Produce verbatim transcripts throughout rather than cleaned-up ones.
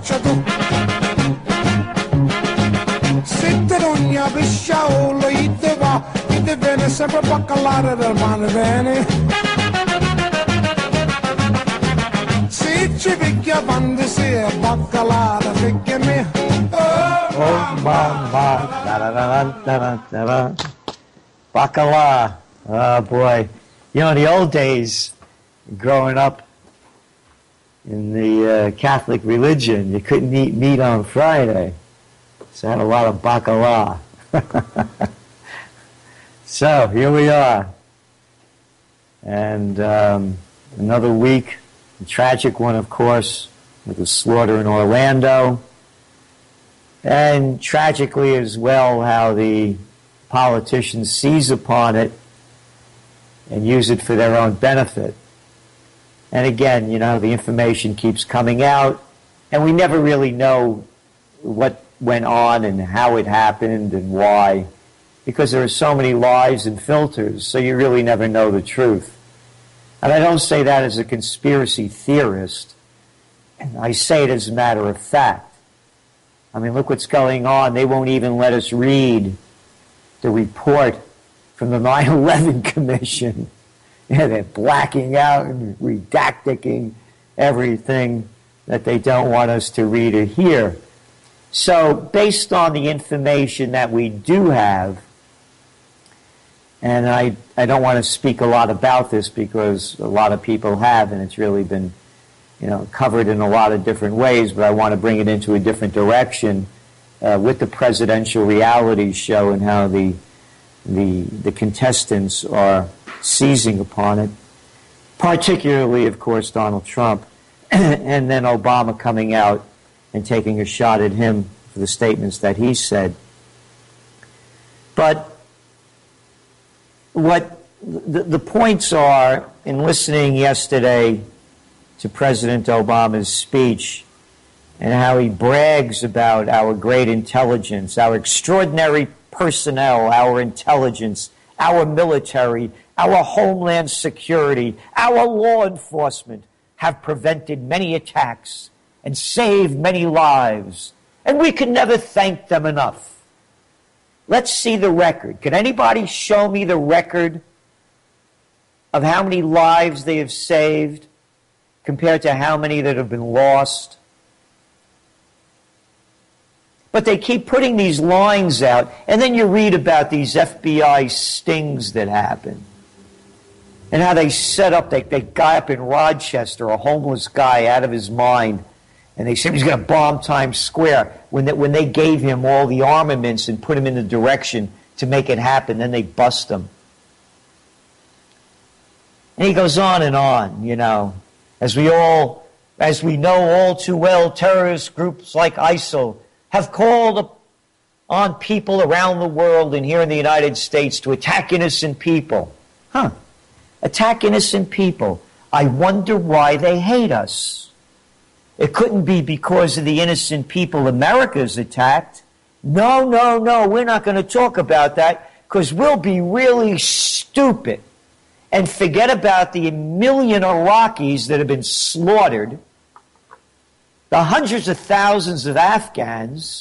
tu. Se te rogna per sciaolo, gli te va, gli te viene sempre baccalare del mare bene. Se ci picchia quando si è baccalare, perché me. Oh, mamma. Bacala. Oh, boy. You know, in the old days, growing up in the uh, Catholic religion, you couldn't eat meat on Friday. So I had a lot of bacala. So, here we are. And um, another week, a tragic one, of course, with the slaughter in Orlando. And tragically as well, how the politicians seize upon it and use it for their own benefit. And again, you know, the information keeps coming out, and we never really know what went on and how it happened and why, because there are so many lies and filters, so you really never know the truth. And I don't say that as a conspiracy theorist. I say it as a matter of fact. I mean, look what's going on. They won't even let us read the report from the nine eleven Commission. Yeah, they're blacking out and redacting everything that they don't want us to read or hear. So, based on the information that we do have, and I, I don't want to speak a lot about this because a lot of people have, and it's really been, you know, covered in a lot of different ways, but I want to bring it into a different direction uh, with the presidential reality show and how the the the contestants are seizing upon it, particularly, of course, Donald Trump, and then Obama coming out and taking a shot at him for the statements that he said. But what the, the points are, in listening yesterday to President Obama's speech and how he brags about our great intelligence, our extraordinary personnel, our intelligence, our military, our homeland security, our law enforcement have prevented many attacks and saved many lives, and we can never thank them enough. Let's see the record. Can anybody show me the record of how many lives they have saved compared to how many that have been lost? But they keep putting these lines out, and then you read about these F B I stings that happen. And how they set up, they, they guy up in Rochester, a homeless guy out of his mind, and they said he's going to bomb Times Square. When they, when they gave him all the armaments and put him in the direction to make it happen, then they bust him. And he goes on and on, you know. As we all, as we know all too well, terrorist groups like ISIL have called on people around the world and here in the United States to attack innocent people. Huh. Attack innocent people. I wonder why they hate us. It couldn't be because of the innocent people America's attacked. No, no, no, we're not going to talk about that because we'll be really stupid and forget about the million Iraqis that have been slaughtered, the hundreds of thousands of Afghans,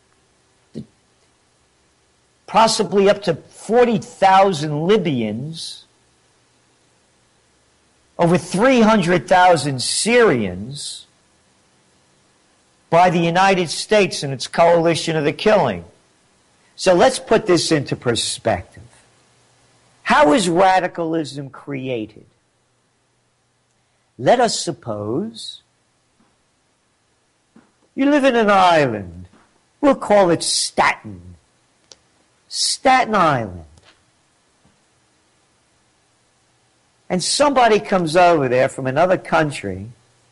possibly up to forty thousand Libyans, over three hundred thousand Syrians by the United States and its coalition of the killing. So let's put this into perspective. How is radicalism created? Let us suppose you live in an island. We'll call it Staten. Staten Island. And somebody comes over there from another country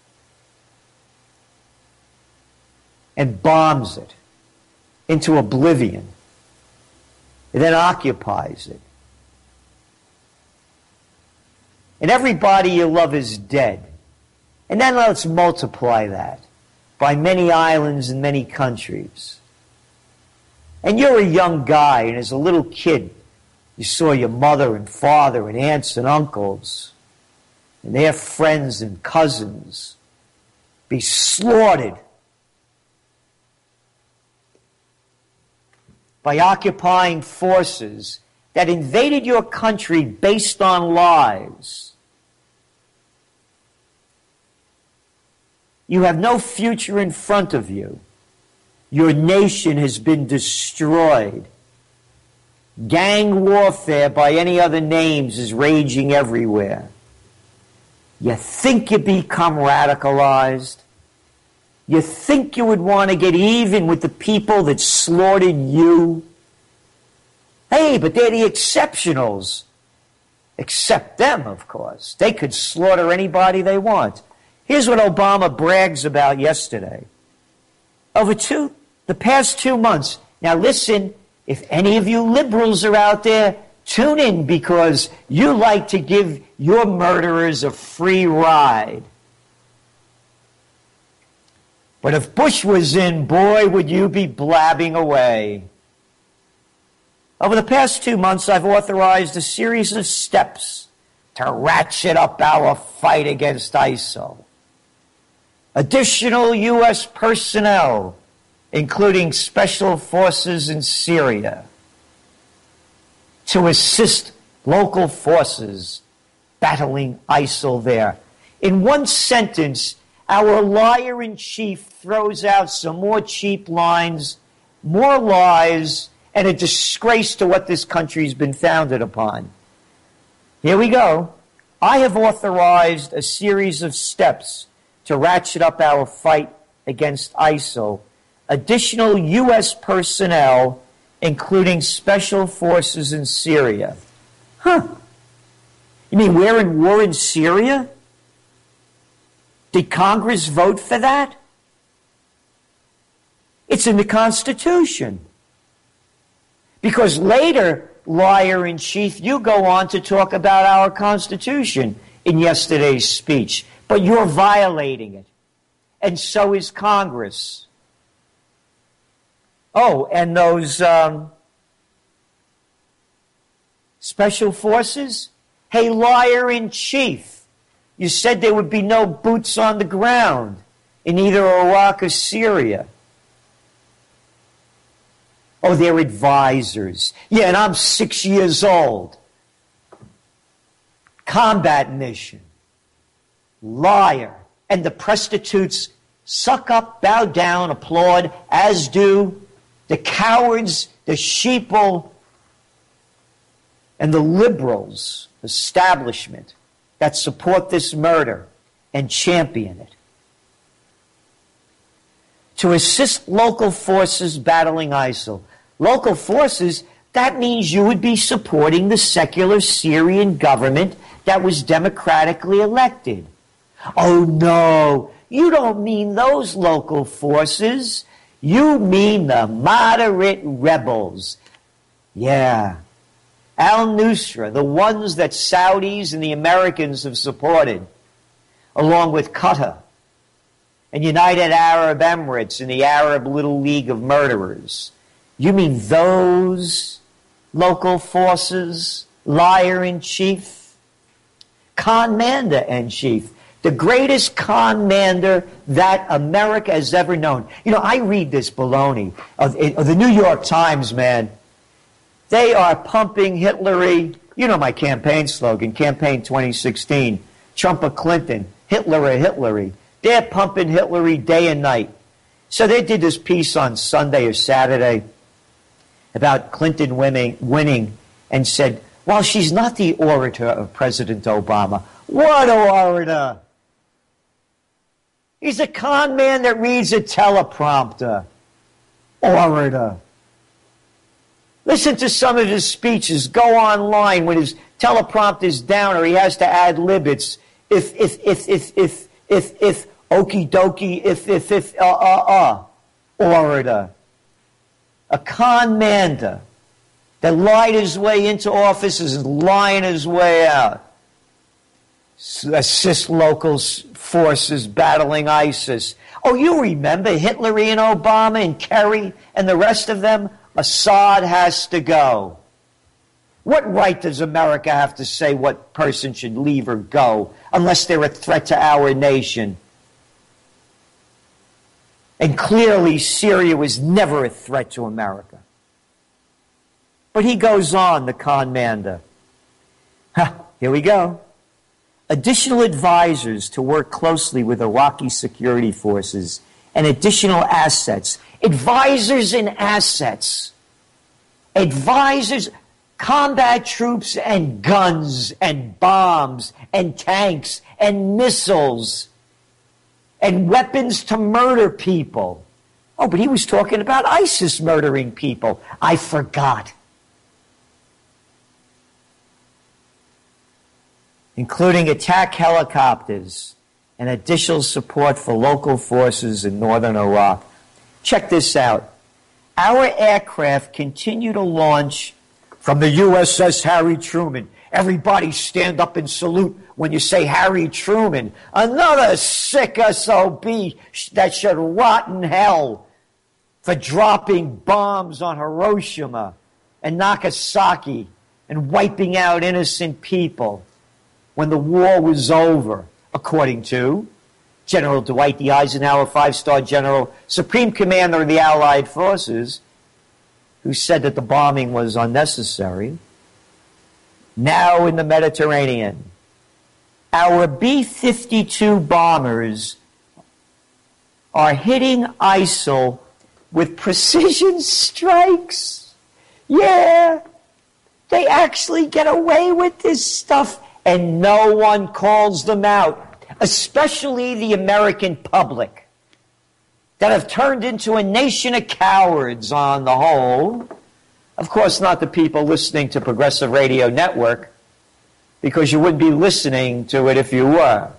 and bombs it into oblivion, and then occupies it. And everybody you love is dead. And then let's multiply that by many islands and many countries. And you're a young guy, and as a little kid, you saw your mother and father and aunts and uncles and their friends and cousins be slaughtered by occupying forces that invaded your country based on lies. You have no future in front of you. Your nation has been destroyed. Gang warfare by any other names is raging everywhere. You think you become radicalized? You think you would want to get even with the people that slaughtered you? Hey, but they're the exceptionals. Except them, of course. They could slaughter anybody they want. Here's what Obama brags about yesterday. Over two, the past two months. Now listen, if any of you liberals are out there, tune in because you like to give your murderers a free ride. But if Bush was in, boy, would you be blabbing away. Over the past two months, I've authorized a series of steps to ratchet up our fight against ISIL. Additional U S personnel, including special forces in Syria, to assist local forces battling ISIL there. In one sentence, our liar-in-chief throws out some more cheap lines, more lies, and a disgrace to what this country's been founded upon. Here we go. I have authorized a series of steps to ratchet up our fight against ISIL. Additional U S personnel, including special forces in Syria. Huh. You mean we're in war in Syria? Did Congress vote for that? It's in the Constitution. Because later, liar-in-chief, you go on to talk about our Constitution in yesterday's speech. But you're violating it. And so is Congress. Oh, and those um, special forces? Hey, liar-in-chief, you said there would be no boots on the ground in either Iraq or Syria. Oh, they're advisors. Yeah, and I'm six years old. Combat mission. Liar. And the prostitutes suck up, bow down, applaud, as do the cowards, the sheeple, and the liberals, establishment, that support this murder and champion it. To assist local forces battling ISIL. Local forces, that means you would be supporting the secular Syrian government that was democratically elected. Oh no, you don't mean those local forces. You mean the moderate rebels. Yeah. Al-Nusra, the ones that Saudis and the Americans have supported, along with Qatar and United Arab Emirates and the Arab Little League of Murderers. You mean those local forces, liar-in-chief, con-mander-in-chief, the greatest con-mander that America has ever known. You know, I read this baloney of, of the New York Times, man. They are pumping Hitlery. You know my campaign slogan, campaign twenty sixteen, Trump or Clinton, Hitler or Hitlery. They're pumping Hitlery day and night. So they did this piece on Sunday or Saturday about Clinton winning, winning and said, well, she's not the orator of President Obama. What orator? He's a con man that reads a teleprompter. Orator. Listen to some of his speeches. Go online when his teleprompter's down or he has to ad lib. It's if, if, if, if, if, if, if, okie dokie, if, if, if, uh, uh, uh, orator. A con-mander that lied his way into office is lying his way out. Assist local forces battling ISIS. Oh, you remember Hitler and Obama and Kerry and the rest of them? Assad has to go. What right does America have to say what person should leave or go unless they're a threat to our nation? And clearly, Syria was never a threat to America. But he goes on, the conmander. Ha, here we go. Additional advisors to work closely with Iraqi security forces and additional assets. Advisors and assets. Advisors, combat troops and guns and bombs and tanks and missiles and weapons to murder people. Oh, but he was talking about ISIS murdering people. I forgot. Including attack helicopters and additional support for local forces in northern Iraq. Check this out. Our aircraft continue to launch from the U S S Harry Truman. Everybody stand up and salute when you say Harry Truman. Another sick S O B that should rot in hell for dropping bombs on Hiroshima and Nagasaki and wiping out innocent people when the war was over, according to General Dwight D. Eisenhower, five-star general, Supreme Commander of the Allied Forces, who said that the bombing was unnecessary. Now in the Mediterranean, our B fifty-two bombers are hitting ISIL with precision strikes. Yeah, they actually get away with this stuff, and no one calls them out, especially the American public, that have turned into a nation of cowards on the whole. Of course, not the people listening to Progressive Radio Network, because you wouldn't be listening to it if you were.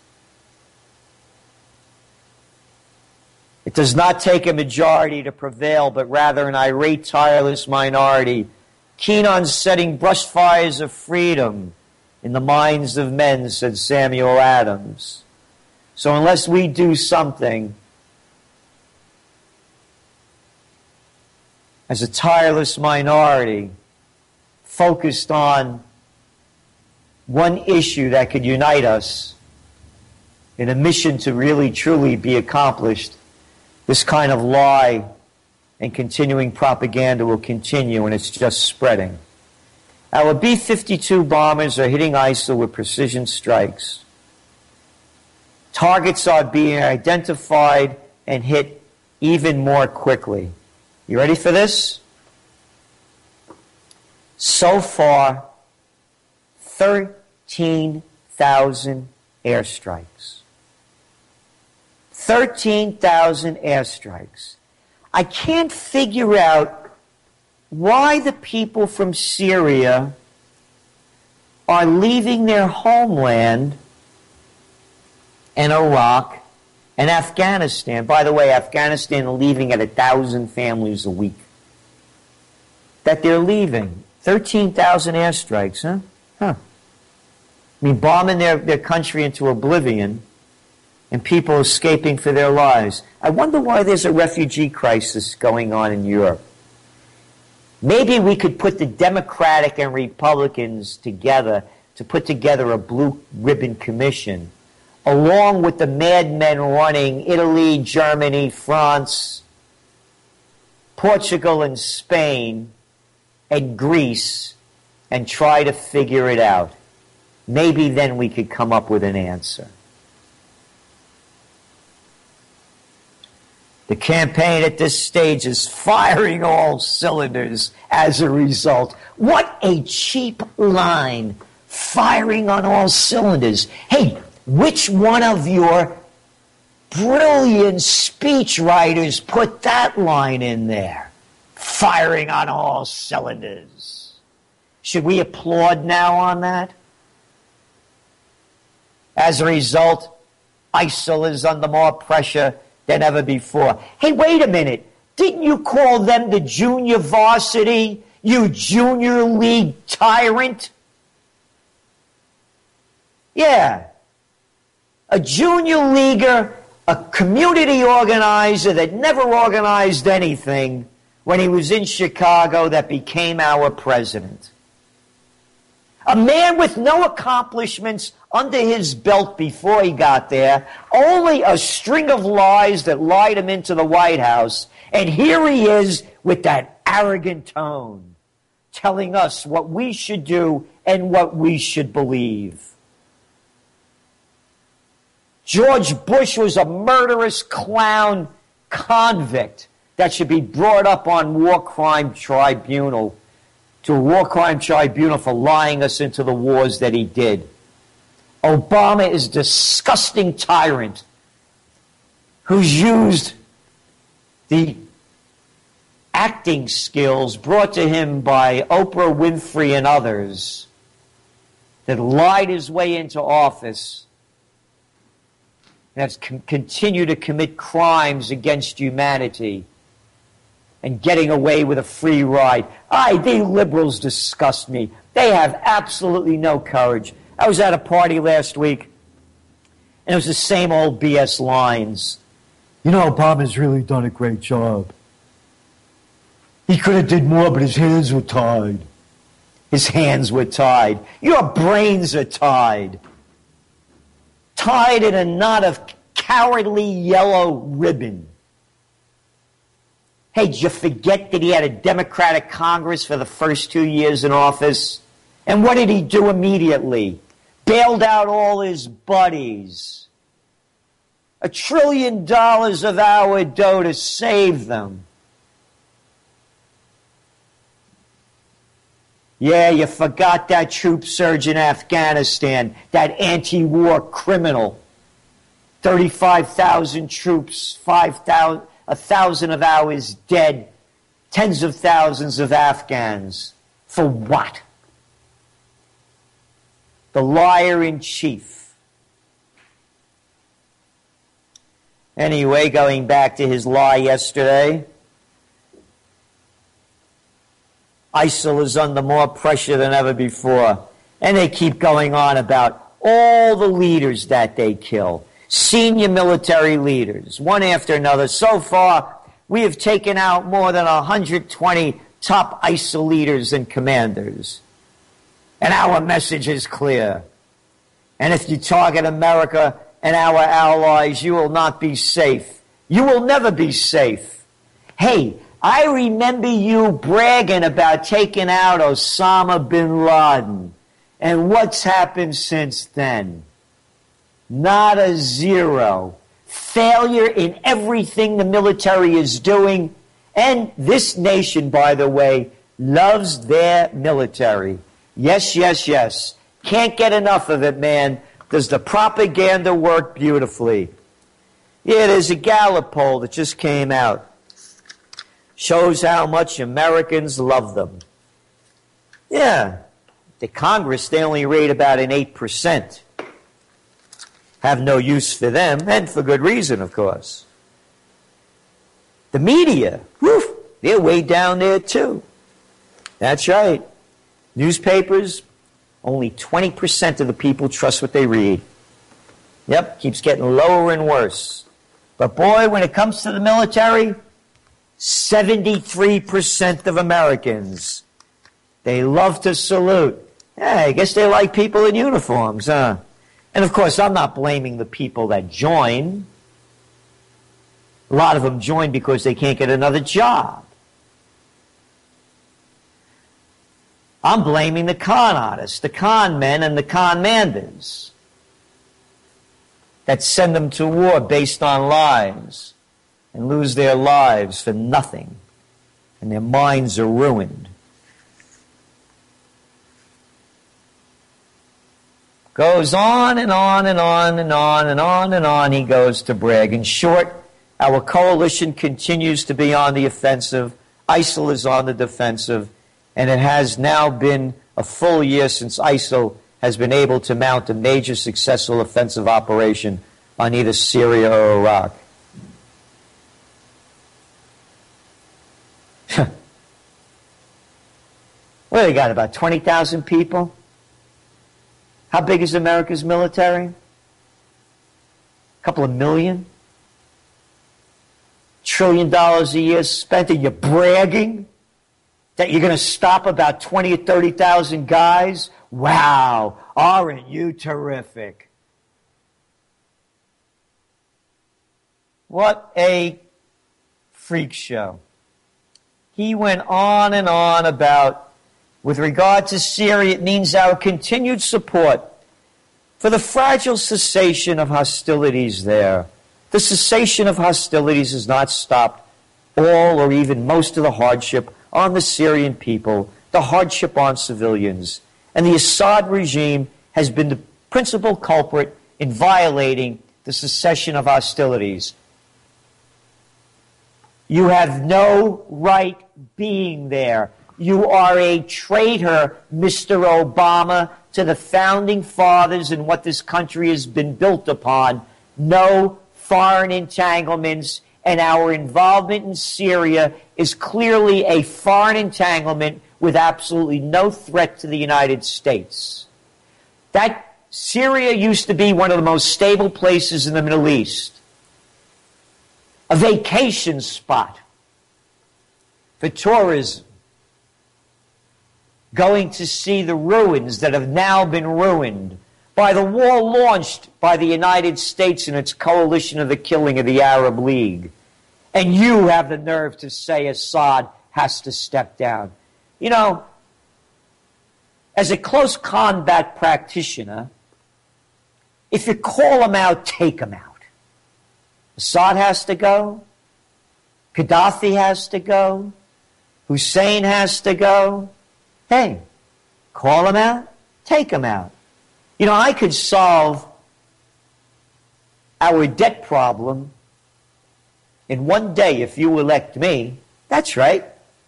It does not take a majority to prevail, but rather an irate, tireless minority, keen on setting brush fires of freedom in the minds of men, said Samuel Adams. So unless we do something as a tireless minority focused on one issue that could unite us in a mission to really truly be accomplished, this kind of lie and continuing propaganda will continue, and it's just spreading. Our B fifty-two bombers are hitting ISIL with precision strikes. Targets are being identified and hit even more quickly. You ready for this? So far, thirteen thousand airstrikes. thirteen thousand airstrikes. I can't figure out why the people from Syria are leaving their homeland and Iraq and Afghanistan. By the way, Afghanistan are leaving at a thousand families a week. That they're leaving. thirteen thousand airstrikes, huh? Huh. I mean, bombing their, their country into oblivion and people escaping for their lives. I wonder why there's a refugee crisis going on in Europe. Maybe we could put the Democratic and Republicans together to put together a blue ribbon commission, along with the madmen running Italy, Germany, France, Portugal, and Spain, and Greece, and try to figure it out. Maybe then we could come up with an answer. The campaign at this stage is firing all cylinders as a result. What a cheap line, firing on all cylinders. Hey, which one of your brilliant speech writers put that line in there? Firing on all cylinders. Should we applaud now on that? As a result, ISIL is under more pressure than ever before. Hey, wait a minute. Didn't you call them the junior varsity, you junior league tyrant? Yeah. A junior leaguer, a community organizer that never organized anything when he was in Chicago that became our president. A man with no accomplishments under his belt before he got there, only a string of lies that lied him into the White House, and here he is with that arrogant tone, telling us what we should do and what we should believe. George Bush was a murderous clown convict that should be brought up on war crime tribunal, to a war crime tribunal for lying us into the wars that he did. Obama is a disgusting tyrant who's used the acting skills brought to him by Oprah Winfrey and others that lied his way into office and has con- continued to commit crimes against humanity and getting away with a free ride. Aye, they liberals disgust me. They have absolutely no courage. I was at a party last week, and it was the same old B S lines. You know, Obama's really done a great job. He could have did more, but his hands were tied. His hands were tied. Your brains are tied. Tied in a knot of cowardly yellow ribbon. Hey, did you forget that he had a Democratic Congress for the first two years in office? And what did he do immediately? Bailed out all his buddies. A trillion dollars of our dough to save them. Yeah, you forgot that troop surge in Afghanistan, that anti-war criminal. thirty-five thousand troops, five thousand, a thousand of ours dead, tens of thousands of Afghans. For what? The liar in chief. Anyway, going back to his lie yesterday, ISIL is under more pressure than ever before. And they keep going on about all the leaders that they kill. Senior military leaders, one after another. So far, we have taken out more than one hundred twenty top ISIL leaders and commanders. And our message is clear. And if you target America and our allies, you will not be safe. You will never be safe. Hey, I remember you bragging about taking out Osama bin Laden. And what's happened since then? Not a zero. Failure in everything the military is doing. And this nation, by the way, loves their military. Yes, yes, yes. Can't get enough of it, man. Does the propaganda work beautifully? Yeah, there's a Gallup poll that just came out. Shows how much Americans love them. Yeah. The Congress, they only rate about an eight percent. Have no use for them, and for good reason, of course. The media, whew, they're way down there, too. That's right. Newspapers, only twenty percent of the people trust what they read. Yep, keeps getting lower and worse. But boy, when it comes to the military, seventy-three percent of Americans, they love to salute. Yeah, I guess they like people in uniforms, huh? And of course, I'm not blaming the people that join. A lot of them join because they can't get another job. I'm blaming the con artists, the con men, and the con manders that send them to war based on lies and lose their lives for nothing, and their minds are ruined. Goes on and on and on and on and on and on he goes to brag. In short, our coalition continues to be on the offensive. ISIL is on the defensive. And it has now been a full year since ISIL has been able to mount a major successful offensive operation on either Syria or Iraq. Well, they got about twenty thousand people. How big is America's military? A couple of million? Trillion dollars a year spent, and you're bragging that you're going to stop about twenty or thirty thousand guys? Wow, aren't you terrific? What a freak show. He went on and on about With regard to Syria, it means our continued support for the fragile cessation of hostilities there. The cessation of hostilities has not stopped all or even most of the hardship on the Syrian people, the hardship on civilians. And the Assad regime has been the principal culprit in violating the cessation of hostilities. You have no right being there. You are a traitor, Mister Obama, to the founding fathers and what this country has been built upon. No foreign entanglements, and our involvement in Syria is clearly a foreign entanglement with absolutely no threat to the United States. That Syria used to be one of the most stable places in the Middle East, a vacation spot for tourism, going to see the ruins that have now been ruined by the war launched by the United States and its coalition of the killing of the Arab League. And you have the nerve to say Assad has to step down. You know, as a close combat practitioner, if you call him out, take him out. Assad has to go. Gaddafi has to go. Hussein has to go. Hey, call him out, take him out. You know, I could solve our debt problem in one day if you elect me. That's right.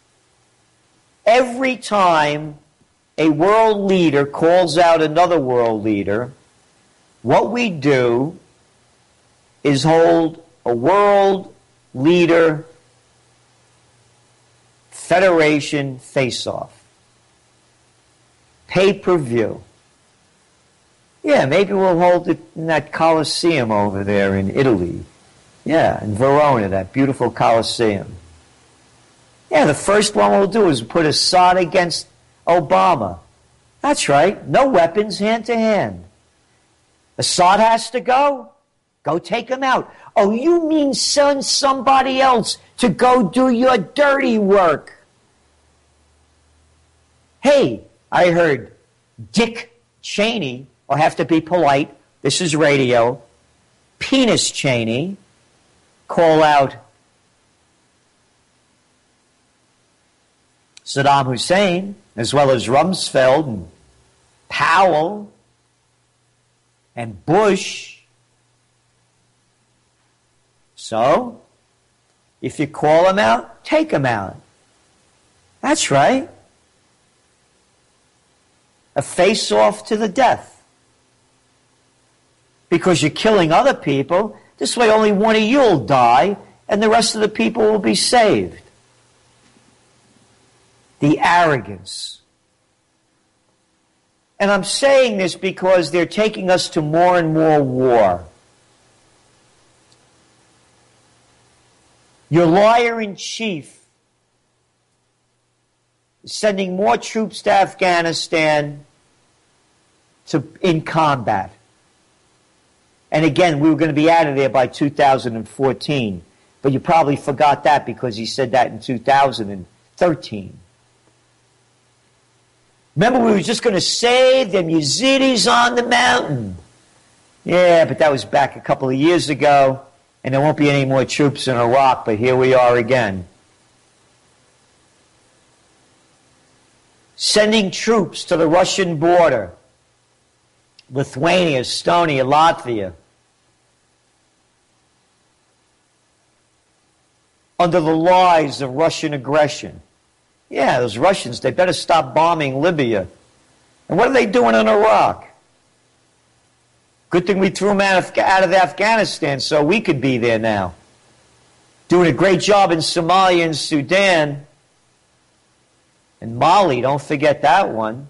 Every time a world leader calls out another world leader, what we do is hold a world leader federation face-off. Pay-per-view. Yeah, maybe we'll hold it in that Colosseum over there in Italy. Yeah, in Verona, that beautiful Colosseum. Yeah, the first one we'll do is put Assad against Obama. That's right. No weapons, hand to hand. Assad has to go? Go take him out. Oh, you mean send somebody else to go do your dirty work? Hey, I heard Dick Cheney, I'll have to be polite, this is radio, Penis Cheney, call out Saddam Hussein, as well as Rumsfeld and Powell and Bush. So, if you call him out, take him out. That's right. A face-off to the death. Because you're killing other people, this way only one of you will die, and the rest of the people will be saved. The arrogance. And I'm saying this because they're taking us to more and more war. Your liar-in-chief is sending more troops to Afghanistan to, in combat. And again, we were going to be out of there by two thousand fourteen. But you probably forgot that because he said that in two thousand thirteen. Remember, we were just going to save them Yazidis on the mountain. Yeah, but that was back a couple of years ago, and there won't be any more troops in Iraq, but here we are again. Sending troops to the Russian border, Lithuania, Estonia, Latvia, under the lies of Russian aggression. Yeah, those Russians, they better stop bombing Libya. And what are they doing in Iraq? Good thing we threw them out of, out of Afghanistan so we could be there now. Doing a great job in Somalia and Sudan. And Mali, don't forget that one.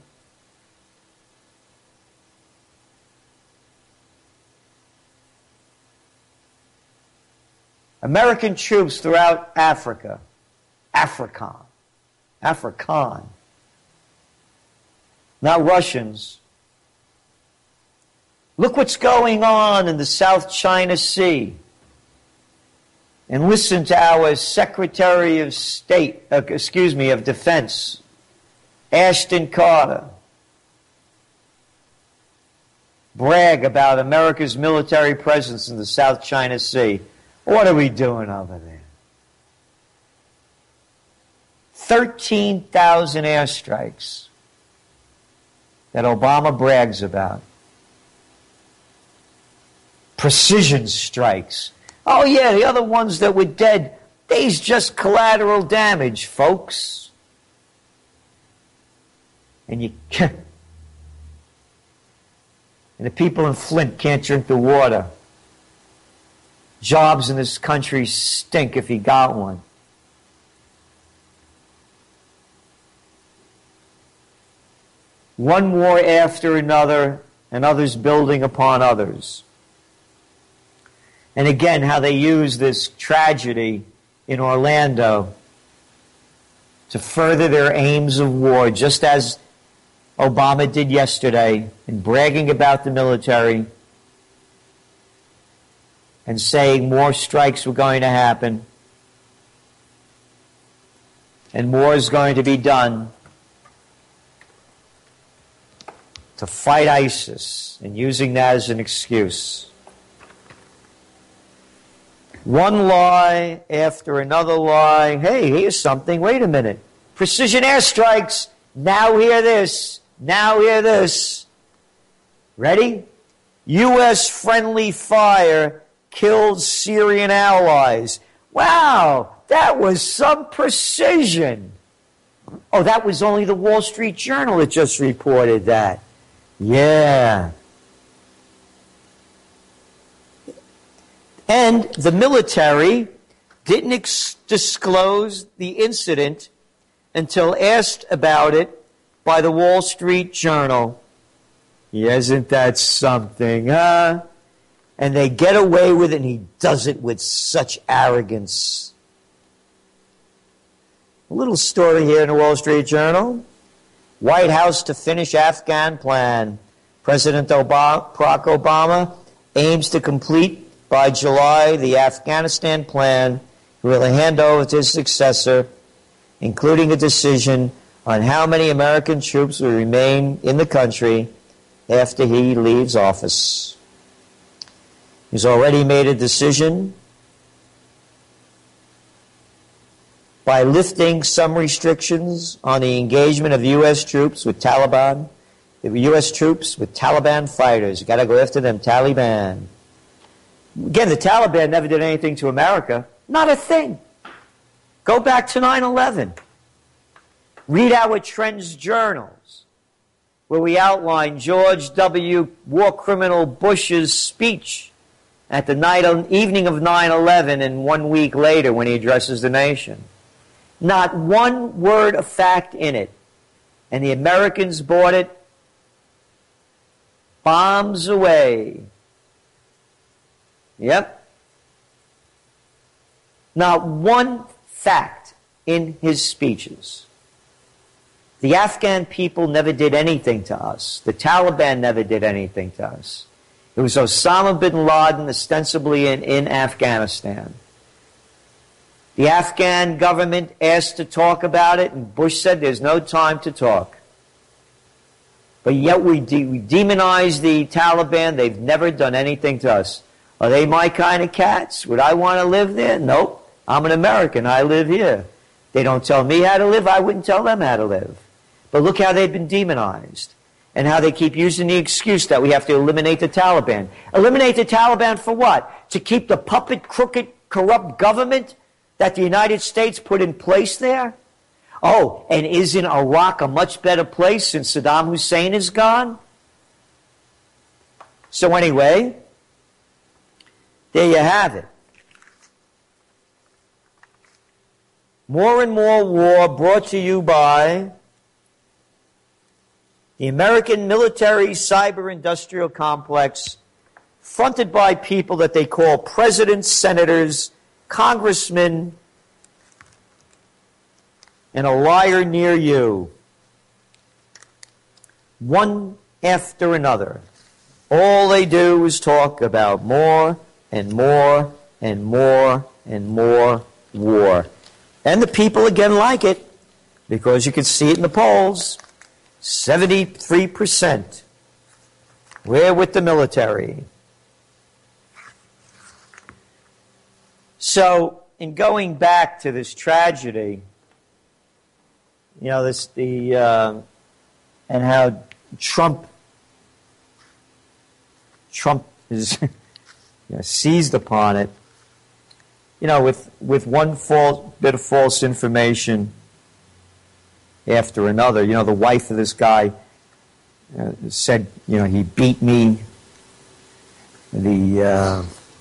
American troops throughout Africa. African. African. Not Russians. Look what's going on in the South China Sea. And listen to our Secretary of State, uh, excuse me, of Defense, Ashton Carter brag about America's military presence in the South China Sea. What are we doing over there? thirteen thousand airstrikes that Obama brags about. Precision strikes. Oh yeah, the other ones that were dead, they's just collateral damage, folks. And you can't, and the people in Flint can't drink the water. Jobs in this country stink if you got one. One war after another, and others building upon others. And again, how they use this tragedy in Orlando to further their aims of war, just as Obama did yesterday, in bragging about the military and saying more strikes were going to happen and more is going to be done to fight ISIS, and using that as an excuse. One lie after another lie. Hey, here's something. Wait a minute. Precision airstrikes. Now hear this. Now hear this. Ready? U S friendly fire killed Syrian allies. Wow, that was some precision. Oh, that was only the Wall Street Journal that just reported that. Yeah. And the military didn't ex- disclose the incident until asked about it by the Wall Street Journal. Isn't that something, huh? And they get away with it, and he does it with such arrogance. A little story here in the Wall Street Journal. White House to finish Afghan plan. President Obama, Barack Obama aims to complete by July the Afghanistan plan. He will hand over to his successor, including a decision on how many American troops will remain in the country after he leaves office. He's already made a decision by lifting some restrictions on the engagement of U S troops with Taliban, the U S troops with Taliban fighters. You've got to go after them, Taliban. Again, the Taliban never did anything to America. Not a thing. Go back to nine eleven. Read our Trends journals, where we outline George W. war criminal Bush's speech at the night evening of nine eleven and one week later when he addresses the nation. Not one word of fact in it. And the Americans bought it bombs away. Yep. Not one fact in his speeches. The Afghan people never did anything to us. The Taliban never did anything to us. It was Osama bin Laden ostensibly in, in Afghanistan. The Afghan government asked to talk about it, and Bush said there's no time to talk. But yet we, de- we demonize the Taliban. They've never done anything to us. Are they my kind of cats? Would I want to live there? Nope. I'm an American. I live here. They don't tell me how to live. I wouldn't tell them how to live. But look how they've been demonized and how they keep using the excuse that we have to eliminate the Taliban. Eliminate the Taliban for what? To keep the puppet, crooked, corrupt government that the United States put in place there? Oh, and isn't Iraq a much better place since Saddam Hussein is gone? So anyway, there you have it. More and more war brought to you by the American military cyber-industrial complex, fronted by people that they call presidents, senators, congressmen, and a liar near you. One after another. All they do is talk about more and more and more and more war. And the people again like it, because you can see it in the polls. seventy-three percent. We're with the military. So, in going back to this tragedy, you know, this the uh, and how Trump Trump is you know, seized upon it. You know, with with one false bit of false information after another. You know, the wife of this guy uh, said, you know, he beat me. The uh,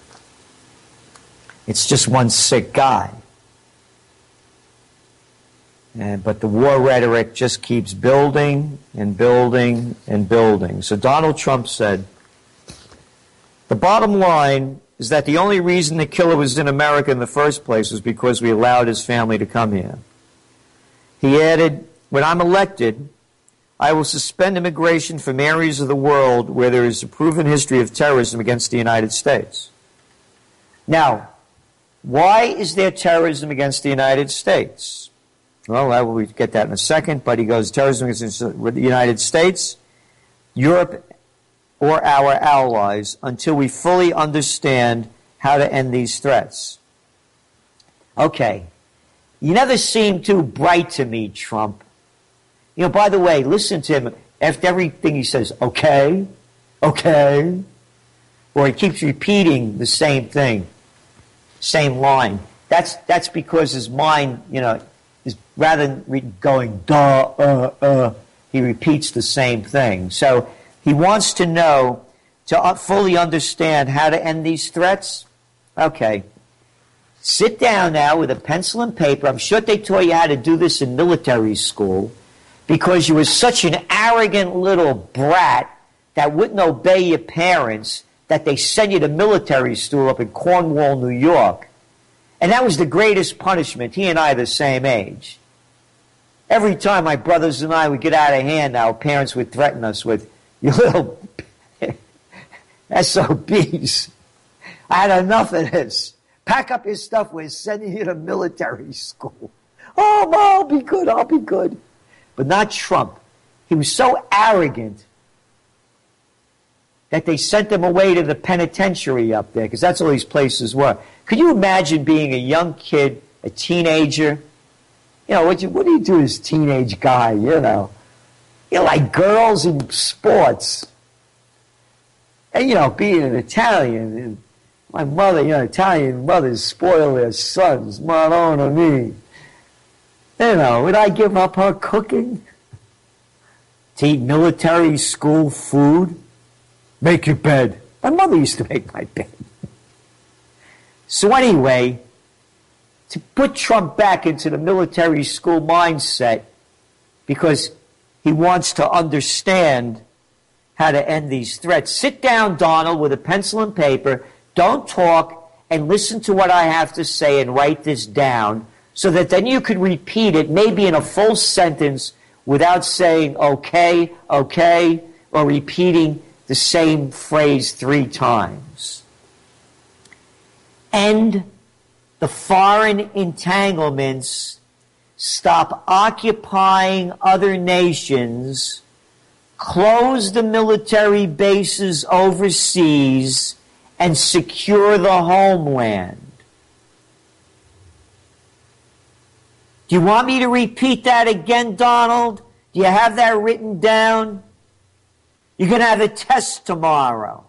it's just one sick guy. And, but the war rhetoric just keeps building and building and building. So Donald Trump said, the bottom line is that the only reason the killer was in America in the first place was because we allowed his family to come here. He added, when I'm elected, I will suspend immigration from areas of the world where there is a proven history of terrorism against the United States. Now, why is there terrorism against the United States? Well, I will get that in a second, but he goes, terrorism against the United States, Europe, or our allies until we fully understand how to end these threats. Okay. You never seem too bright to me, Trump. You know, by the way, listen to him. After everything he says, okay, okay, or he keeps repeating the same thing, same line. That's that's because his mind, you know, is rather than going duh, uh, uh, he repeats the same thing. So he wants to know, to fully understand how to end these threats. Okay. Sit down now with a pencil and paper. I'm sure they taught you how to do this in military school because you were such an arrogant little brat that wouldn't obey your parents that they sent you to military school up in Cornwall, New York. And that was the greatest punishment. He and I are the same age. Every time my brothers and I would get out of hand, our parents would threaten us with, you little S O Bs. I had enough of this. Pack up your stuff. We're sending you to military school. Oh, Mom, I'll be good. I'll be good. But not Trump. He was so arrogant that they sent him away to the penitentiary up there, because that's all these places were. Could you imagine being a young kid, a teenager? You know, what, you, what do you do as a teenage guy, you know? You like girls and sports. And, you know, being an Italian, and my mother, you know, Italian mothers spoil their sons. Madonna me. You know, would I give up her cooking to eat military school food? Make your bed. My mother used to make my bed. So anyway, to put Trump back into the military school mindset, because he wants to understand how to end these threats. Sit down, Donald, with a pencil and paper. Don't talk, and listen to what I have to say and write this down so that then you could repeat it, maybe in a full sentence, without saying okay, okay, or repeating the same phrase three times. End the foreign entanglements. Stop occupying other nations. Close the military bases overseas and secure the homeland. Do you want me to repeat that again, Donald? Do you have that written down? You're going to have a test tomorrow.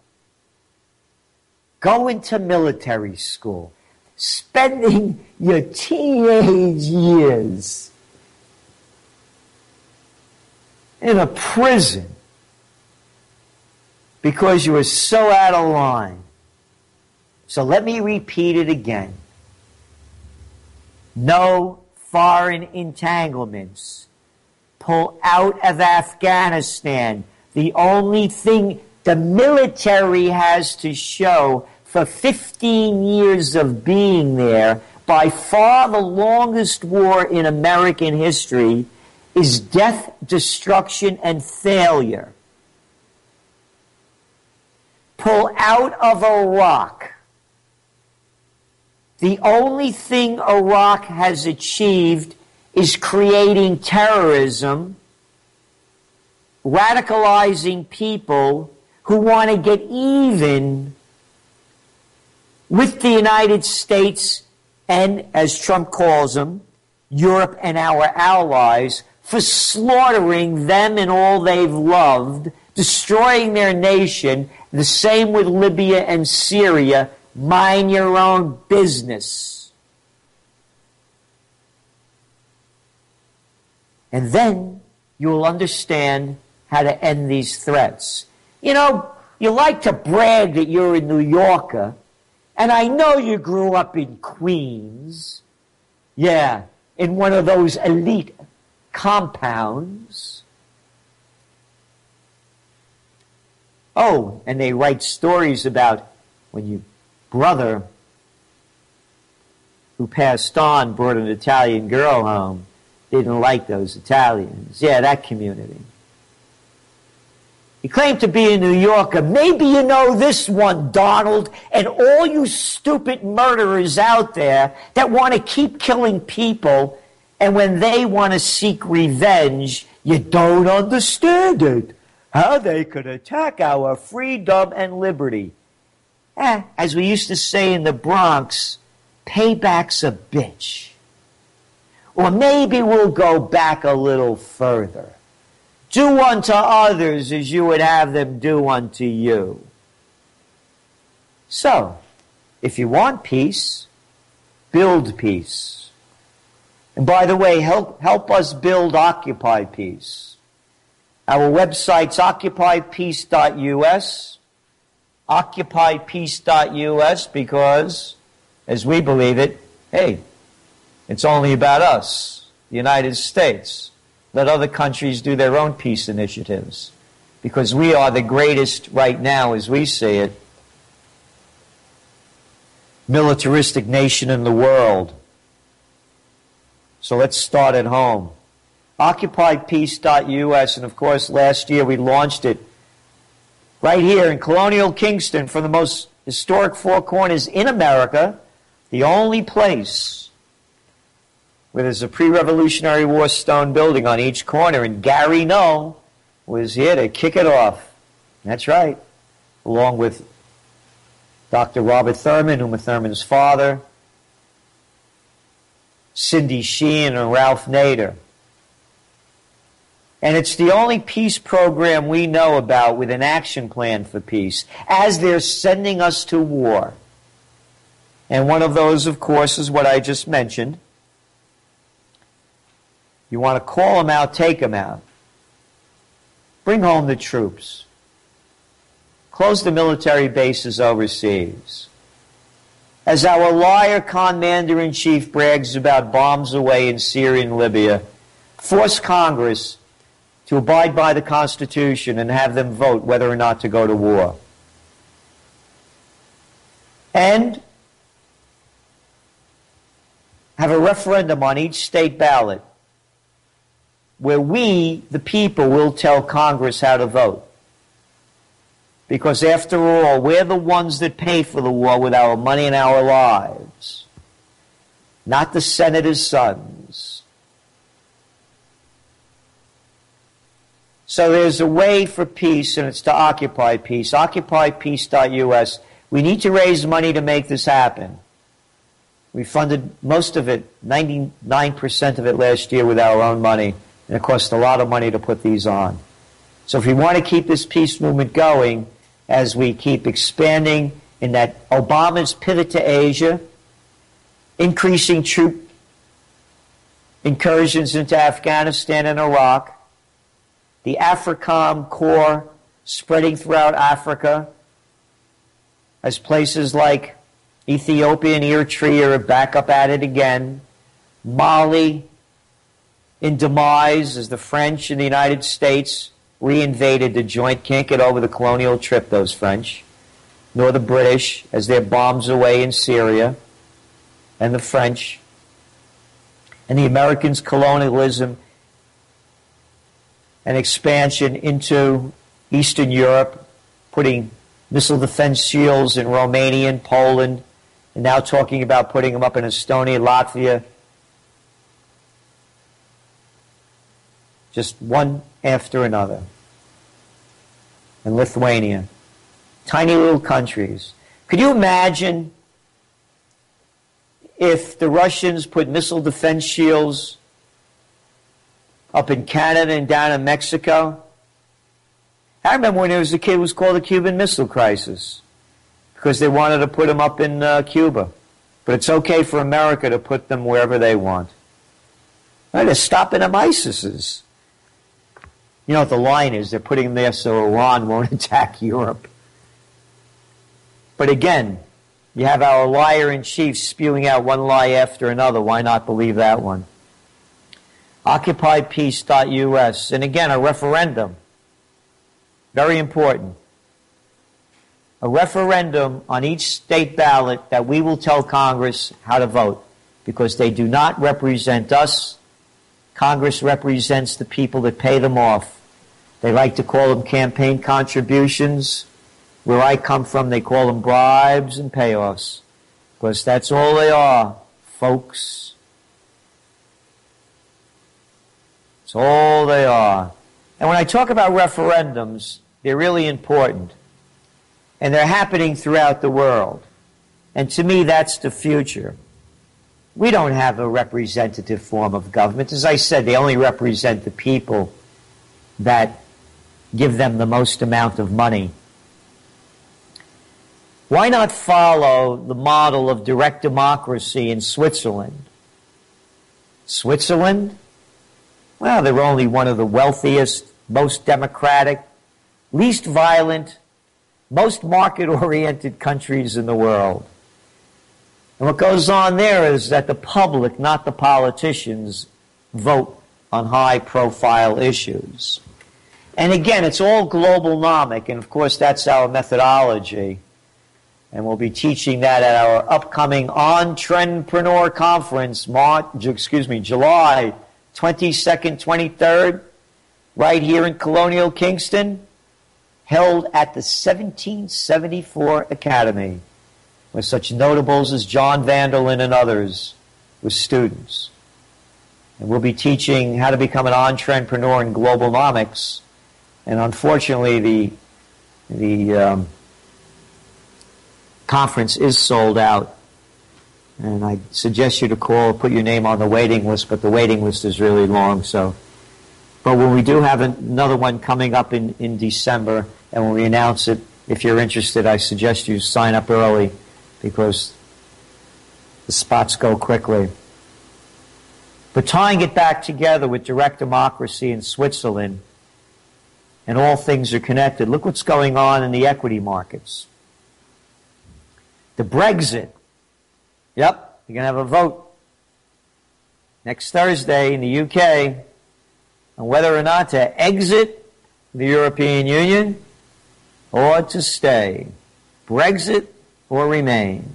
Go into military school. Spending your teenage years in a prison because you were so out of line. So let me repeat it again. No foreign entanglements. Pull out of Afghanistan. The only thing the military has to show for fifteen years of being there, by far the longest war in American history, is death, destruction, and failure. Pull out of Iraq. The only thing Iraq has achieved is creating terrorism radicalizing people who want to get even with the United States and, as Trump calls them, Europe and our allies for slaughtering them and all they've loved, destroying their nation. The same with Libya and Syria. Mind your own business. And then you will understand how to end these threats. You know, you like to brag that you're a New Yorker, and I know you grew up in Queens. Yeah, in one of those elite compounds. Oh, and they write stories about when your brother, who passed on, brought an Italian girl home, didn't like those Italians. Yeah, that community. You claim to be a New Yorker. Maybe you know this one, Donald, and all you stupid murderers out there that want to keep killing people, and when they want to seek revenge, you don't understand it. How they could attack our freedom and liberty. Eh, as we used to say in the Bronx, payback's a bitch. Or maybe we'll go back a little further. Do unto others as you would have them do unto you. So, if you want peace, build peace. And by the way, help, help us build Occupy Peace. Our website's occupy peace dot U S, occupy peace dot U S, because, as we believe it, hey, it's only about us, the United States. Let other countries do their own peace initiatives, because we are the greatest right now, as we see it, militaristic nation in the world. So let's start at home. occupy peace dot U S, and of course last year we launched it right here in Colonial Kingston, from the most historic Four Corners in America, the only place where there's a pre-Revolutionary War stone building on each corner, and Gary Null was here to kick it off. That's right, along with Doctor Robert Thurman, Uma Thurman's father, Cindy Sheehan, and Ralph Nader. And it's the only peace program we know about with an action plan for peace, as they're sending us to war. And one of those, of course, is what I just mentioned. You want to call them out, take them out. Bring home the troops. Close the military bases overseas. As our liar commander-in-chief brags about bombs away in Syria and Libya, force Congress to abide by the Constitution and have them vote whether or not to go to war. And have a referendum on each state ballot where we, the people, will tell Congress how to vote. Because after all, we're the ones that pay for the war with our money and our lives, not the senators' sons. So there's a way for peace, and it's to occupy peace. occupy peace dot U S. We need to raise money to make this happen. We funded most of it, ninety-nine percent of it last year, with our own money. And it cost a lot of money to put these on. So if we want to keep this peace movement going, as we keep expanding in that Obama's pivot to Asia, increasing troop incursions into Afghanistan and Iraq, the AFRICOM Corps spreading throughout Africa, as places like Ethiopia and Eritrea are back up at it again, Mali in demise as the French and the United States reinvaded the joint. Can't get over the colonial trip, those French, nor the British, as their bombs away in Syria, and the French, and the Americans' colonialism and expansion into Eastern Europe, putting missile defense shields in Romania and Poland, and now talking about putting them up in Estonia, Latvia. Just one after another. and Lithuania. Tiny little countries. Could you imagine if the Russians put missile defense shields up in Canada and down in Mexico? I remember when there was a kid who was called the Cuban Missile Crisis because they wanted to put them up in uh, Cuba. But it's okay for America to put them wherever they want. Right, they're stopping them ISIS's. You know what the line is? They're putting them there so Iran won't attack Europe. But again, you have our liar-in-chief spewing out one lie after another. Why not believe that one? occupy peace dot U S. And again, a referendum. Very important. A referendum on each state ballot that we will tell Congress how to vote, because they do not represent us. Congress represents the people that pay them off. They like to call them campaign contributions. Where I come from, they call them bribes and payoffs, because that's all they are, folks. That's all they are. And when I talk about referendums, they're really important. And they're happening throughout the world. And to me, that's the future. We don't have a representative form of government. As I said, they only represent the people that give them the most amount of money. Why not follow the model of direct democracy in Switzerland? Switzerland? Well, they're only one of the wealthiest, most democratic, least violent, most market-oriented countries in the world. And what goes on there is that the public, not the politicians, vote on high-profile issues. And again, it's all globalnomic, and of course that's our methodology. And we'll be teaching that at our upcoming Entrepreneur Conference, March, excuse me, July twenty-second, twenty-third, right here in Colonial Kingston, held at the seventeen seventy-four Academy, with such notables as John Vanderlyn and others with students. And we'll be teaching how to become an entrepreneur in globalnomics. And unfortunately, the the um, conference is sold out. And I suggest you to call, put your name on the waiting list, but the waiting list is really long. So, but when we do have another one coming up in, in December, and when we announce it, if you're interested, I suggest you sign up early, because the spots go quickly. But tying it back together with direct democracy in Switzerland, and all things are connected, look what's going on in the equity markets. The Brexit. Yep, you're going to have a vote next Thursday in the U K on whether or not to exit the European Union or to stay. Brexit or remain.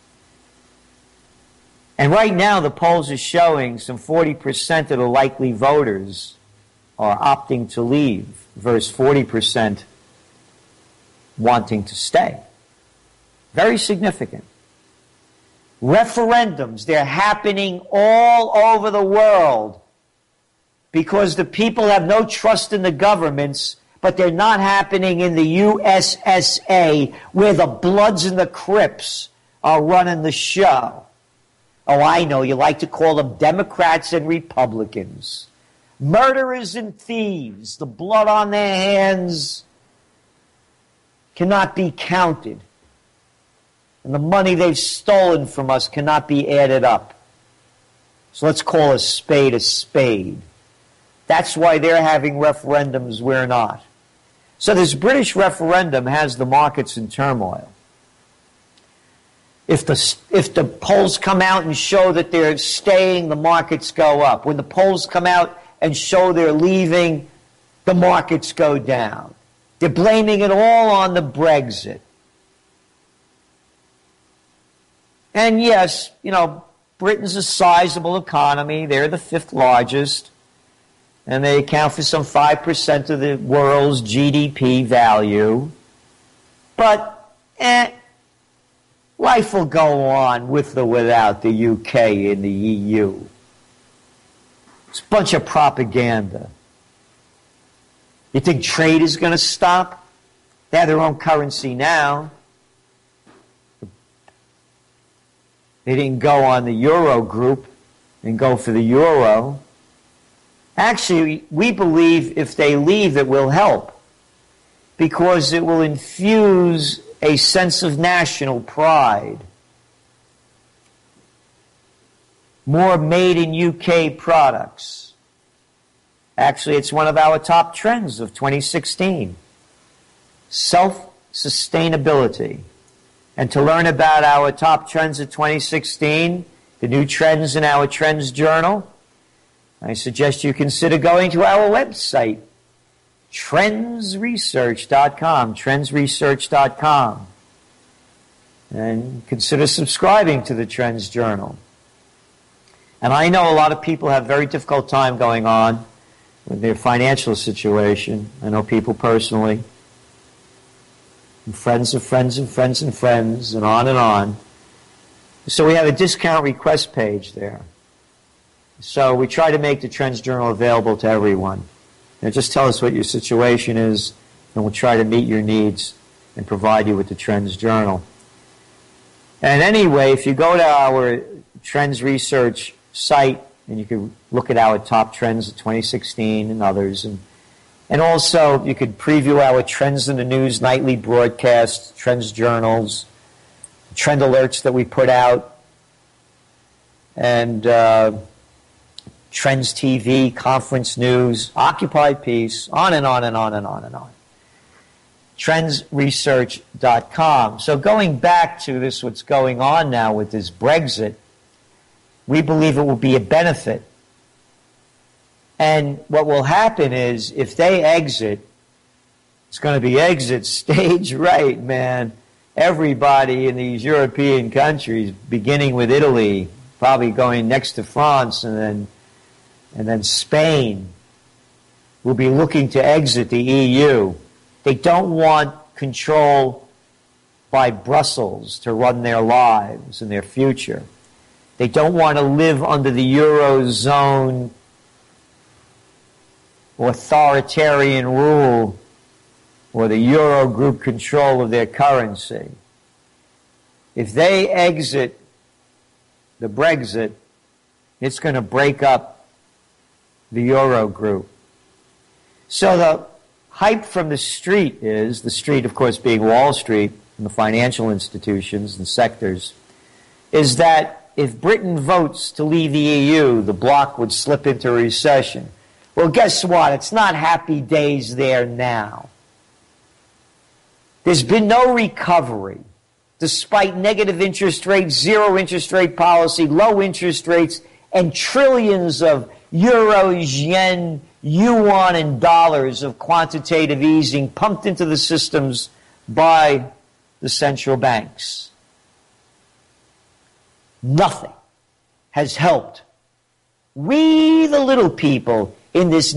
And right now the polls are showing some forty percent of the likely voters are opting to leave versus forty percent wanting to stay. Very significant. Referendums, they're happening all over the world because the people have no trust in the governments, but they're not happening in the U S S A where the Bloods and the Crips are running the show. Oh, I know, you like to call them Democrats and Republicans. Murderers and thieves, the blood on their hands cannot be counted. And the money they've stolen from us cannot be added up. So let's call a spade a spade. That's why they're having referendums, we're not. So this British referendum has the markets in turmoil. If the, if the polls come out and show that they're staying, the markets go up. When the polls come out and show they're leaving, the markets go down. They're blaming it all on the Brexit. And yes, you know, Britain's a sizable economy. They're the fifth largest. And they account for some five percent of the world's G D P value. But, eh, life will go on with or without the U K and the E U. It's a bunch of propaganda. You think trade is going to stop? They have their own currency now. They didn't go on the Euro group and go for the euro. Actually, we believe if they leave, it will help, because it will infuse a sense of national pride. More made in U K products. Actually, it's one of our top trends of twenty sixteen. Self-sustainability. And to learn about our top trends of twenty sixteen, the new trends in our Trends Journal, I suggest you consider going to our website, trends research dot com, trends research dot com, and consider subscribing to the Trends Journal. And I know a lot of people have a very difficult time going on with their financial situation. I know people personally, and friends of friends and friends and friends, and on and on. So we have a discount request page there. So we try to make the Trends Journal available to everyone. And just tell us what your situation is, and we'll try to meet your needs and provide you with the Trends Journal. And anyway, if you go to our Trends Research site, and you can look at our top trends of twenty sixteen and others, and and also you could preview our Trends in the News nightly broadcasts, Trends Journals, trend alerts that we put out, and uh, Trends T V, conference news, Occupied Peace, on and on and on and on and on. trends research dot com. So going back to this, what's going on now with this Brexit, we believe it will be a benefit. And what will happen is, if they exit, it's going to be exit stage right, man. Everybody in these European countries, beginning with Italy, probably going next to France, and then and then Spain, will be looking to exit the E U. They don't want control by Brussels to run their lives and their future. They don't want to live under the Eurozone authoritarian rule or the Eurogroup control of their currency. If they exit the Brexit, it's going to break up the Eurogroup. So the hype from the street is, the street of course being Wall Street and the financial institutions and sectors, is that if Britain votes to leave the E U, the bloc would slip into recession. Well, guess what? It's not happy days there now. There's been no recovery, despite negative interest rates, zero interest rate policy, low interest rates, and trillions of euros, yen, yuan, and dollars of quantitative easing pumped into the systems by the central banks. Nothing has helped we, the little people, in this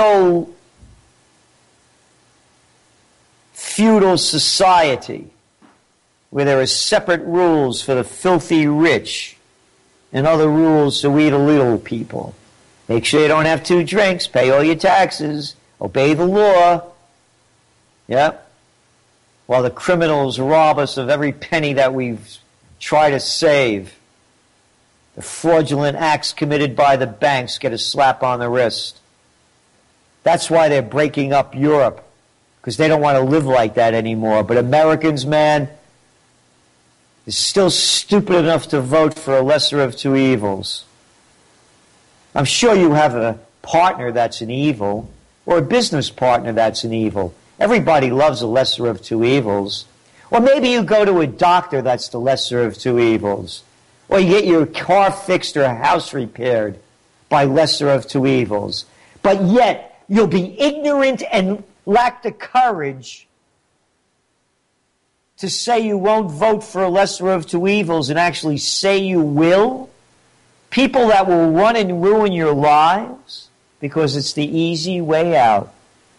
neo-feudal society where there are separate rules for the filthy rich and other rules for we, the little people. Make sure you don't have two drinks, pay all your taxes, obey the law. Yep. While the criminals rob us of every penny that we've tried to save. The fraudulent acts committed by the banks get a slap on the wrist. That's why they're breaking up Europe, because they don't want to live like that anymore. But Americans, man, is still stupid enough to vote for a lesser of two evils. I'm sure you have a partner that's an evil, or a business partner that's an evil. Everybody loves a lesser of two evils. Or maybe you go to a doctor that's the lesser of two evils. Or you get your car fixed or a house repaired by lesser of two evils. But yet, you'll be ignorant and lack the courage to say you won't vote for a lesser of two evils and actually say you will. People that will run and ruin your lives because it's the easy way out.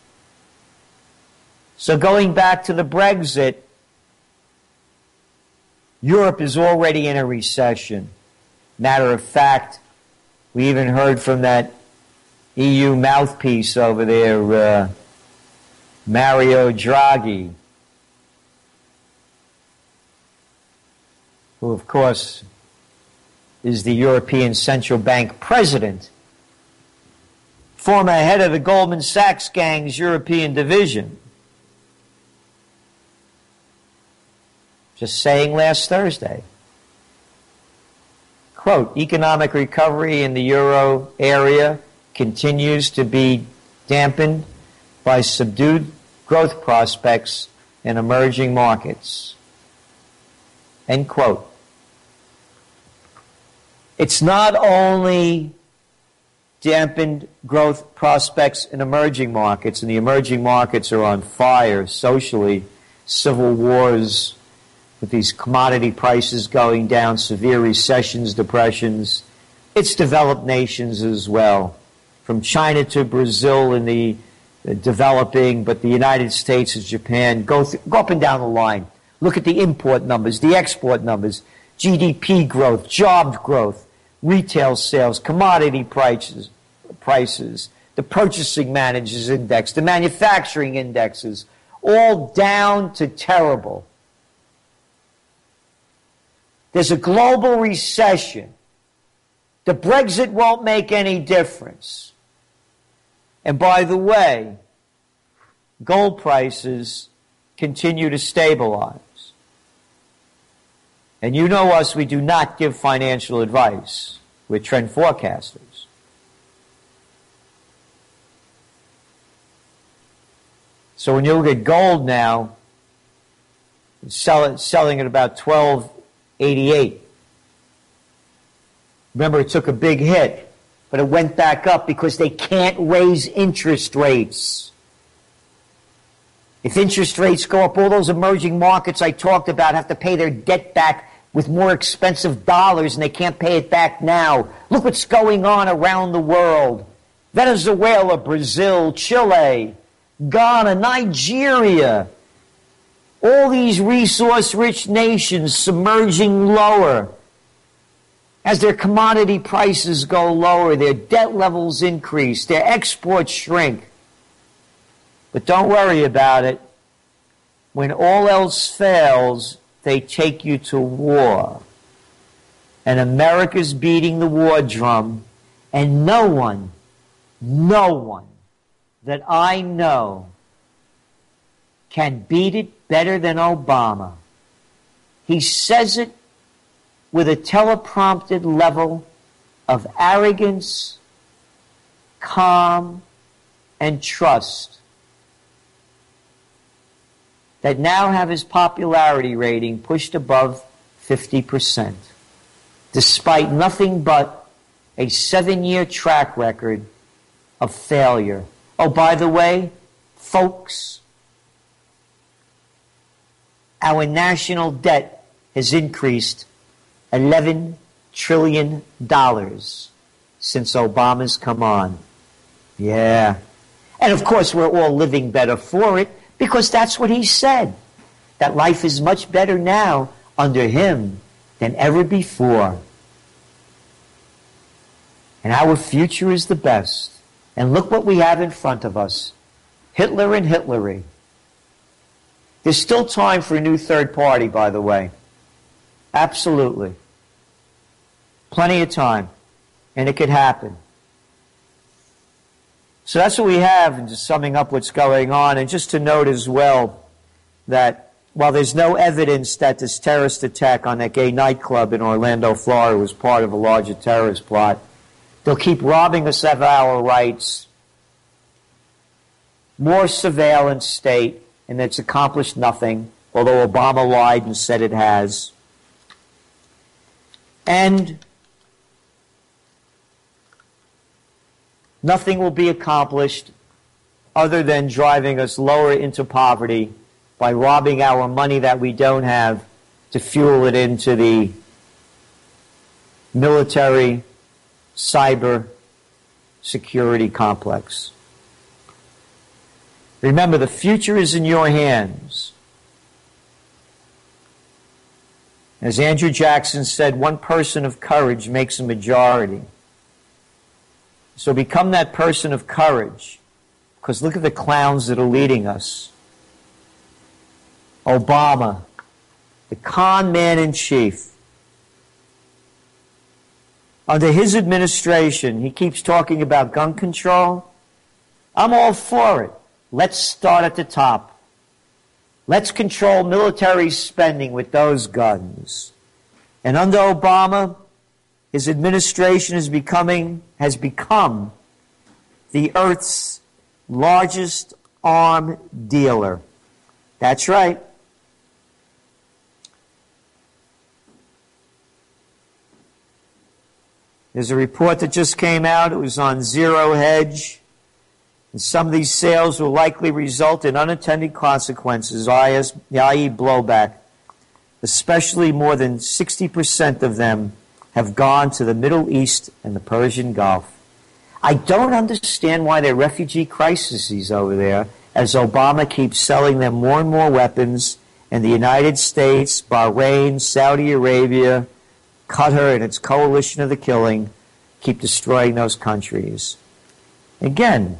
So going back to the Brexit, Europe is already in a recession. Matter of fact, we even heard from that E U mouthpiece over there, uh, Mario Draghi, who, of course, is the European Central Bank president, former head of the Goldman Sachs gang's European division, just saying last Thursday, quote, economic recovery in the euro area continues to be dampened by subdued growth prospects in emerging markets. End quote. It's not only dampened growth prospects in emerging markets, and the emerging markets are on fire socially, civil wars with these commodity prices going down, severe recessions, depressions. It's developed nations as well, from China to Brazil in the developing, but the United States and Japan, go, th- go up and down the line. Look at the import numbers, the export numbers, G D P growth, job growth, retail sales, commodity prices, prices, the purchasing managers index, the manufacturing indexes, all down to terrible. There's a global recession. The Brexit won't make any difference. And by the way, gold prices continue to stabilize. And you know us, we do not give financial advice. We're trend forecasters. So when you look at gold now, it's sell it, selling at about twelve eighty-eight. Remember, it took a big hit, but it went back up because they can't raise interest rates. If interest rates go up, all those emerging markets I talked about have to pay their debt back with more expensive dollars, and they can't pay it back now. Look what's going on around the world. Venezuela, Brazil, Chile, Ghana, Nigeria. All these resource-rich nations submerging lower. As their commodity prices go lower, their debt levels increase, their exports shrink. But don't worry about it. When all else fails, they take you to war. And America's beating the war drum, and no one, no one that I know can beat it better than Obama. He says it with a teleprompted level of arrogance, calm, and trust that now have his popularity rating pushed above fifty percent, despite nothing but a seven-year track record of failure. Oh, by the way, folks, our national debt has increased eleven trillion dollars since Obama's come on. Yeah. And of course, we're all living better for it, because that's what he said, that life is much better now under him than ever before. And our future is the best. And look what we have in front of us. Hitler and Hitlery. There's still time for a new third party, by the way. Absolutely. Plenty of time. And it could happen. So that's what we have, and just summing up what's going on. And just to note as well that while there's no evidence that this terrorist attack on that gay nightclub in Orlando, Florida was part of a larger terrorist plot, they'll keep robbing us of our rights. More surveillance state, and it's accomplished nothing, although Obama lied and said it has. And nothing will be accomplished other than driving us lower into poverty by robbing our money that we don't have to fuel it into the military, cyber security complex. Remember, the future is in your hands. As Andrew Jackson said, one person of courage makes a majority. So become that person of courage, because look at the clowns that are leading us. Obama, the con man in chief, under his administration, he keeps talking about gun control. I'm all for it. Let's start at the top. Let's control military spending with those guns. And under Obama, his administration is becoming, has become the Earth's largest arm dealer. That's right. There's a report that just came out. It was on Zero Hedge. And some of these sales will likely result in unintended consequences, that is blowback. Especially more than sixty percent of them have gone to the Middle East and the Persian Gulf. I don't understand why there are refugee crises over there, as Obama keeps selling them more and more weapons, and the United States, Bahrain, Saudi Arabia, Qatar and its coalition of the killing keep destroying those countries. Again,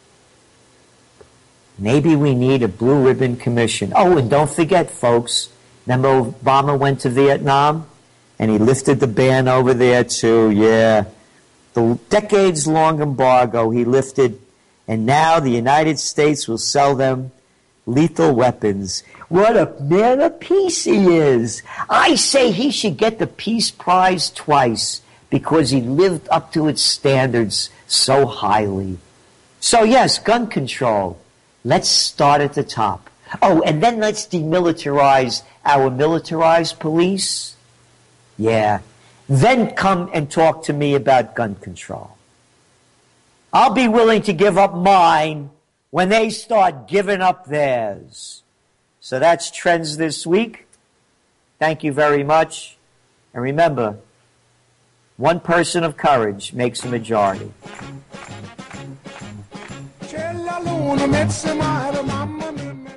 maybe we need a blue ribbon commission. Oh, and don't forget, folks, remember Obama went to Vietnam and he lifted the ban over there too. Yeah. The decades-long embargo he lifted, and now the United States will sell them lethal weapons. What a man of peace he is. I say he should get the Peace Prize twice because he lived up to its standards so highly. So yes, gun control. Let's start at the top. Oh, and then let's demilitarize our militarized police. Yeah. Then come and talk to me about gun control. I'll be willing to give up mine when they start giving up theirs. So that's Trends this week. Thank you very much. And remember, one person of courage makes a majority. C'è la luna, mezzo mare,